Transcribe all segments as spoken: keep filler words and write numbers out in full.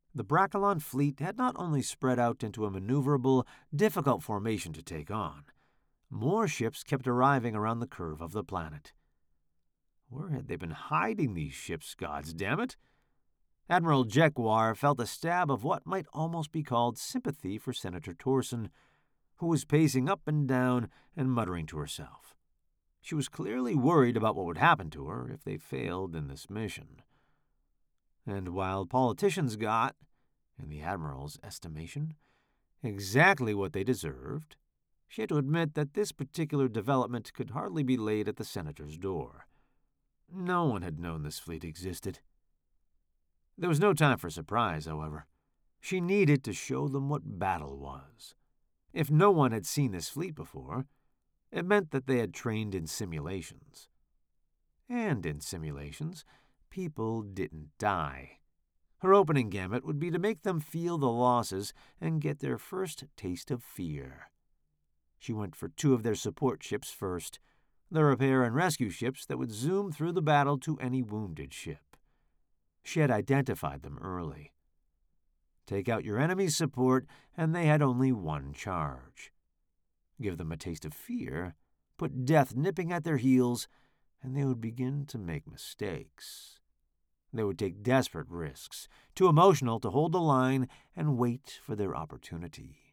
The Brackalon fleet had not only spread out into a maneuverable, difficult formation to take on, more ships kept arriving around the curve of the planet. Where had they been hiding these ships, gods damn it? Admiral Jekwar felt a stab of what might almost be called sympathy for Senator Torsen, who was pacing up and down and muttering to herself. She was clearly worried about what would happen to her if they failed in this mission. And while politicians got, in the Admiral's estimation, exactly what they deserved, she had to admit that this particular development could hardly be laid at the Senator's door. No one had known this fleet existed. There was no time for surprise, however. She needed to show them what battle was. If no one had seen this fleet before, it meant that they had trained in simulations. And in simulations, people didn't die. Her opening gambit would be to make them feel the losses and get their first taste of fear. She went for two of their support ships first, the repair and rescue ships that would zoom through the battle to any wounded ship. She had identified them early. Take out your enemy's support, and they had only one charge. Give them a taste of fear, put death nipping at their heels, and they would begin to make mistakes. They would take desperate risks, too emotional to hold the line and wait for their opportunity.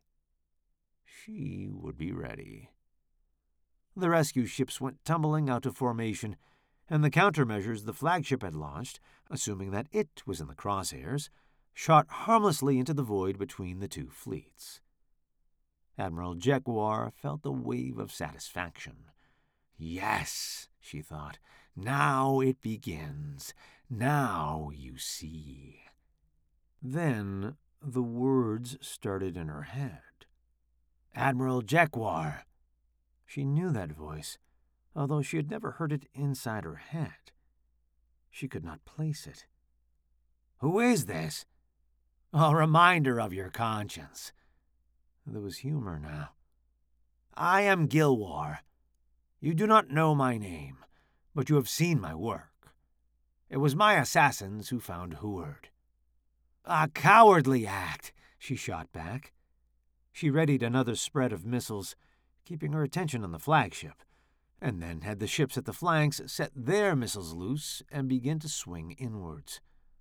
She would be ready. The rescue ships went tumbling out of formation, and the countermeasures the flagship had launched, assuming that it was in the crosshairs, shot harmlessly into the void between the two fleets. Admiral Jekwar felt a wave of satisfaction. Yes, she thought, now it begins. Now you see. Then the words started in her head. Admiral Jekwar. She knew that voice, although she had never heard it inside her head. She could not place it. Who is this? A reminder of your conscience. There was humor now. I am Gilwar. You do not know my name, but you have seen my work. It was my assassins who found Heward. A cowardly act, she shot back. She readied another spread of missiles, keeping her attention on the flagship, and then had the ships at the flanks set their missiles loose and begin to swing inwards.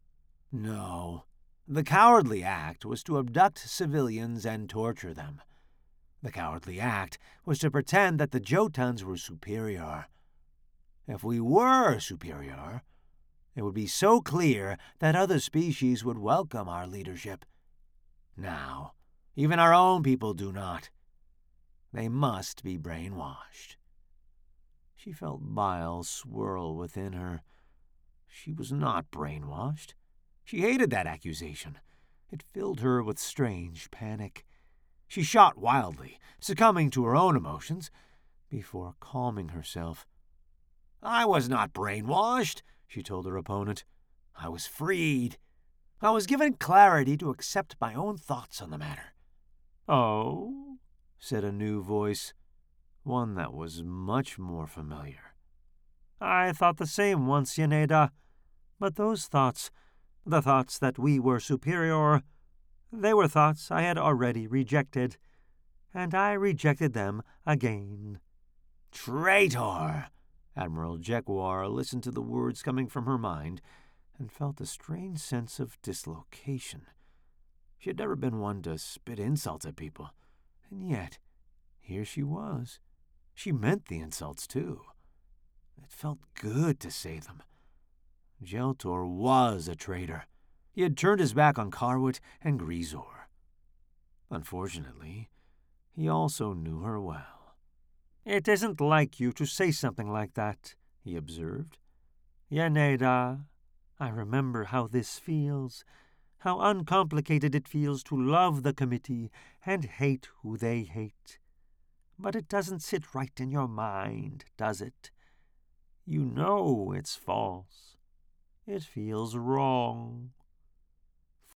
No, the cowardly act was to abduct civilians and torture them. The cowardly act was to pretend that the Jotuns were superior. If we were superior, it would be so clear that other species would welcome our leadership. Now, even our own people do not. They must be brainwashed. She felt bile swirl within her. She was not brainwashed. She hated that accusation. It filled her with strange panic. She shot wildly, succumbing to her own emotions, before calming herself. I was not brainwashed, she told her opponent. I was freed. I was given clarity to accept my own thoughts on the matter. Oh, said a new voice, one that was much more familiar. I thought the same once, Yeneda, but those thoughts, the thoughts that we were superior, they were thoughts I had already rejected, and I rejected them again. Traitor! Admiral Jekwar listened to the words coming from her mind and felt a strange sense of dislocation. She had never been one to spit insults at people, and yet here she was. She meant the insults, too. It felt good to say them. Jeltor was a traitor. He had turned his back on Karwit and Grisor. Unfortunately, he also knew her well. It isn't like you to say something like that, he observed. Yeneda, I remember how this feels, how uncomplicated it feels to love the committee and hate who they hate. But it doesn't sit right in your mind, does it? You know it's false. It feels wrong.